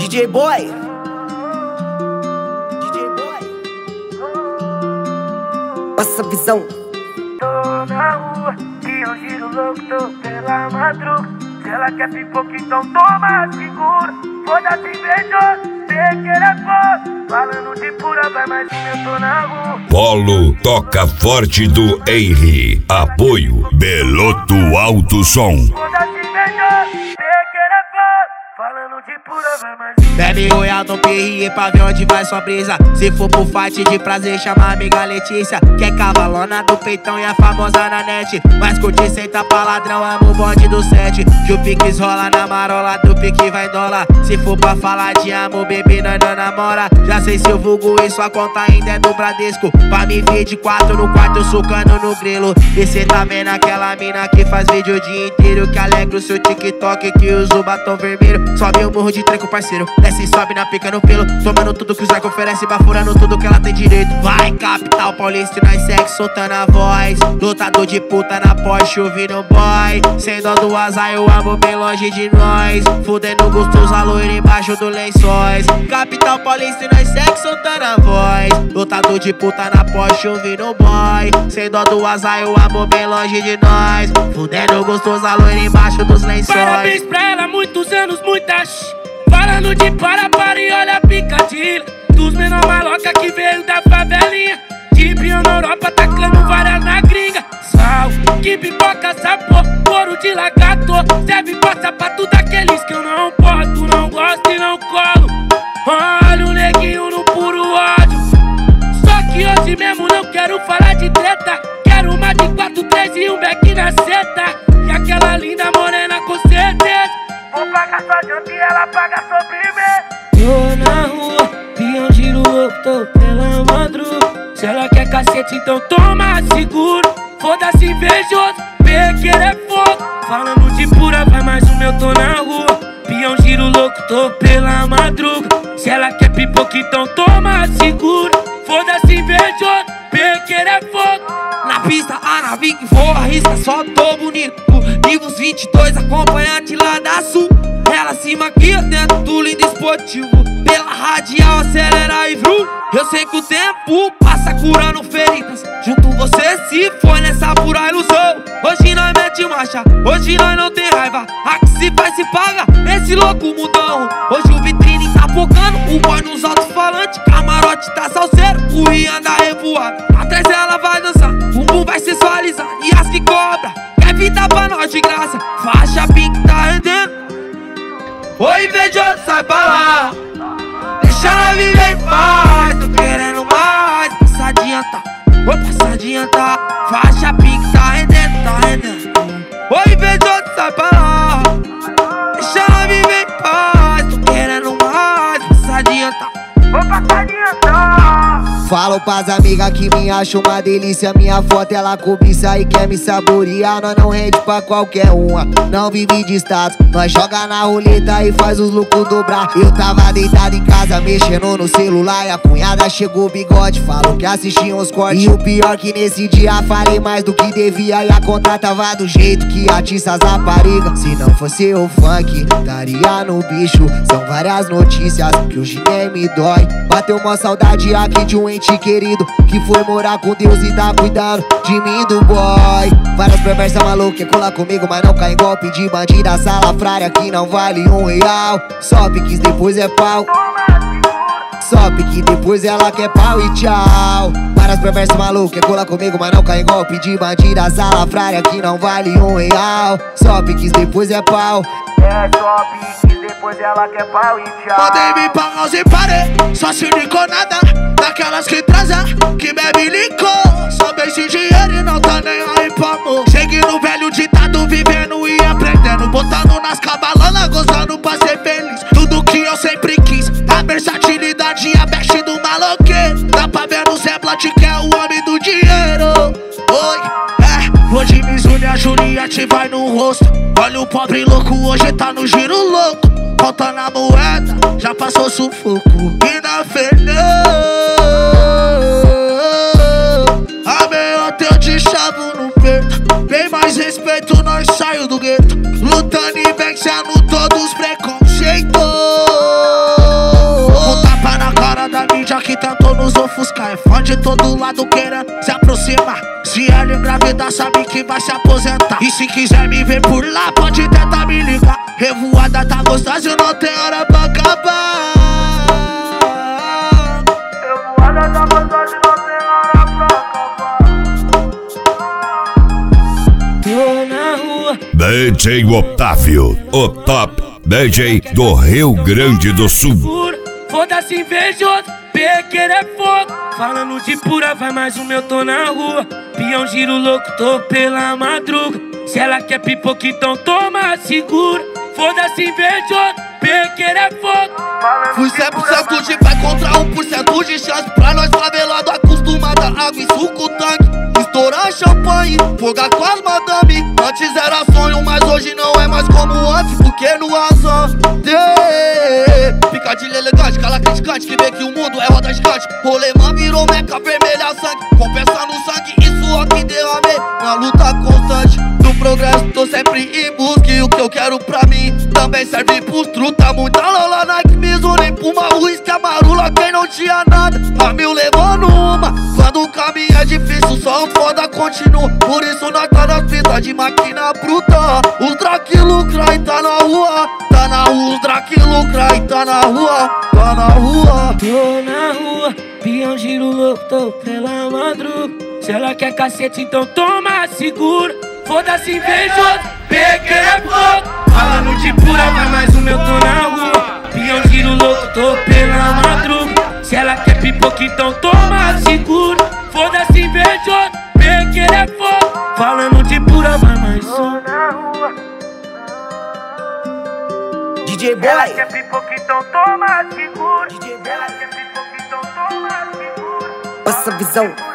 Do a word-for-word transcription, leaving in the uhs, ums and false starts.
J Boy, D J Boy, passa a visão. Tô na rua, e eu giro louco, tô pela madruga. Se ela quer pipoca, então toma, segura. Foda-se, invejoso, pequeno é foda. Falando de pura, vai mais um, eu tô na rua. Polo toca forte do Henry. Apoio Beloto Alto Som. Foda-se, invejoso, pequeno é foda. Falando de pura, vai mais um. Bebe royal no P R E pra ver onde vai sua brisa. Se for pro fight de prazer, chama a amiga Letícia, que é cavalona do peitão e a famosa na net. Mas curte senta pra ladrão, amo o bonde do sete. Que o Pix rola na marola, do pique vai dólar. Se for pra falar de amor, bebê, nós não namora. Já sei seu vulgo e sua conta ainda é do Bradesco. Pra me ver de quatro no quarto, eu socando no grilo. E cê tá vendo aquela mina que faz vídeo o dia inteiro, que alegra o seu TikTok, que usa o batom vermelho. Sobe o morro de treco, parceiro, desce e sobe na pica no pelo. Tomando tudo que o Zarco oferece, bafurando tudo que ela tem direito. Vai, capital paulista, nós segue soltando a voz. Lutador de puta na Porsche, ouvindo boy. Sem dó do azar, eu amo bem longe de nós. Fudendo gostoso, a loira embaixo do lençóis. Capital paulista, nós segue soltando a voz. Lutador de puta na Porsche, ouvindo boy. Sem dó do azar, eu amo bem longe de nós. Fudendo gostoso, a loira embaixo dos lençóis. Parabéns pra ela, muitos anos, muitas. Falando de para, para e olha a picadilha. Dos menor maloca que veio da favelinha. De brilho na Europa, tacando várias na gringa. Sal, que pipoca, sabor, couro de lagarto. Serve pra sapato daqueles que eu não posto, não gosto e não colo. Olha o neguinho no puro ódio. Só que hoje mesmo não quero falar de treta. Quero uma de quatro, três e um beck na seta. E aquela linda morena com certeza. Vou pagar sua janta e ela paga sobremesa. Tô na rua, pião giro louco, tô pela madruga. Se ela quer cacete, então toma, seguro. Foda-se, invejoso, pequeno é fogo. Falando de pura, vai mais um, eu tô na rua. Pião giro louco, tô pela madruga. Se ela quer pipoca, então toma, seguro. Foda-se, invejoso, pequeno é fogo. Na pista, a nave que voa, arrisca, só tô bonito. Livros vinte e dois, acompanhante lá da Sul. Ela se maquia dentro do lindo esportivo. Pela radial, acelera e vrum. Eu sei que o tempo passa curando feridas. Junto você se foi nessa pura ilusão. Hoje nós mete marcha, hoje nós não tem raiva. A que se faz se paga, esse louco mudão. Hoje o vitrine tá focando, o boy nos alto-falantes. Camarote tá salseiro, o Rian da revoada. Atrás ela vai dançar, o bumbum vai sensualizar. E as que cobra, quer vida pra nós de graça. Faixa pink tá rendendo. Oi, invejoso, sai pra lá. Deixa ela viver em paz. Tô querendo mais. Passa adianta, vou passar adianta. Faixa pink tá rendendo, tá rendendo. Oi, invejoso, sai pra lá. Deixa ela viver em paz. Tô querendo mais. Passa adianta, vou passar adianta. Falo pras amigas que me acham uma delícia. Minha foto ela cobiça e quer me saborear. Nós não rende pra qualquer uma, não vive de status. Nós joga na roleta e faz os lucros dobrar. Eu tava deitado em casa mexendo no celular e a cunhada chegou bigode, falou que assistia uns cortes. E o pior que nesse dia falei mais do que devia. E a conta tava do jeito que atiça as raparigas. Se não fosse o funk, estaria no bicho. São várias notícias que hoje nem me dói. Bateu uma saudade aqui de um ente querido que foi morar com Deus e tá cuidando de mim, do boy. Várias perversas malucas quer colar comigo, mas não cai em golpe de bandida salafrária que não vale um real. Só piques depois é pau. Só pique depois ela quer pau e tchau. Várias perversas malucas quer colar comigo, mas não cai em golpe de bandida salafrária que não vale um real. Só piques depois é pau. É só piques, depois ela quer pau e tchau. Mandei me pagar e parei, só se licou nada. Daquelas que transa, que bebe licor. Só bem sem dinheiro e não tá nem aí pro amor. Cheguei no velho ditado, vivendo e aprendendo. Botando nas cabalanas, gozando pra ser feliz. Tudo que eu sempre quis, a versatilidade e a best do maloqueiro. Dá pra ver no Zé Blat que é o homem do dinheiro. Oi, é, hoje Mizuno e a Juliette vai no rosto. Olha o pobre louco, hoje tá no giro louco. Contando a moeda, já passou sufoco. E na Fernanda a meia teu de chavo no peito. Bem mais respeito, nós saio do gueto. Lutando e vencendo todos os preconceitos. tentou nos ofuscar. É fã de todo lado querendo se aproximar. Se ela engravidar, sabe que vai se aposentar. E se quiser me ver por lá, pode tentar me ligar. Revoada tá gostosa e não tem hora pra acabar. Revoada tá gostosa e não tem hora pra acabar. Tô na rua. D J Otávio, o top D J do Rio Grande do Sul. Foda-se invejoso, pequeno é fogo. Falando de pura, vai mais um meu, tô na rua. Pião giro louco, tô pela madruga. Se ela quer pipoca, então toma, segura. Foda-se invejoso, pequeno é fogo. Fui cem por cento de pé contra um por cento de chance. Pra nós favelado, acostumada água e suco tanque. Estourar champanhe, fogar com as madame. Antes era sonho, mas hoje não é mais como antes. Porque no azar, picadilha elegante, cala criticante que vê que o mundo é roda gigante. Rolemã virou meca vermelha sangue, compensando sangue e suor que derramei na luta constante do progresso. Tô sempre em busca e o que eu quero pra mim também serve pros truta. Muita lola, Nike, Mizuno, Puma, uísque, amarula, quem não tinha nada a mil levando uma. Quando o caminho é difícil, só um foda continua. Por isso nós tá nas pistas de máquina bruta. Os Drake lucra e tá na rua. Tá na rua, os Drake lucra e tá na rua. Tá na rua. Tô na rua, pião giro louco, tô pela madruga. Se ela quer cacete, então toma, segura. Foda-se invejoso, pequeno é fogo. Falando de pura, vai mais um meu, tô na rua. Pião giro louco, tô pela madruga. Se ela quer pipoca, então toma, segura. Foda-se invejoso, pequeno é fogo. Falando de pura, vai mais um. D J Boy. Ela quer pipoca, então toma, segura. Ela quer pipoca, então toma, segura. Passa visão.